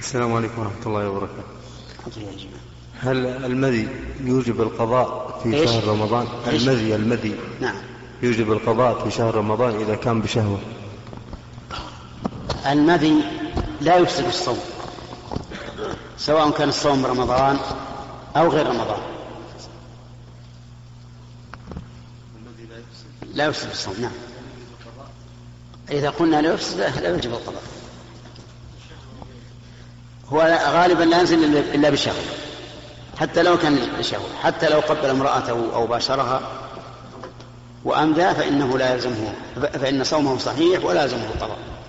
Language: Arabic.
السلام عليكم ورحمة الله وبركاته. هل المذي يوجب القضاء في شهر رمضان؟ المذي نعم يوجب القضاء في شهر رمضان إذا كان بشهوة. المذي لا يفسد الصوم، سواء كان الصوم رمضان أو غير رمضان، لا يفسد الصوم. نعم إذا قلنا لا يفسد لا يجب القضاء. هو غالبا لا ينزل إلا بشهوة، حتى لو كان بشهوة، حتى لو قبل امرأته أو باشرها وأمدى فإنه لا يلزمه، فإن صومه صحيح ولا يلزمه القضاء.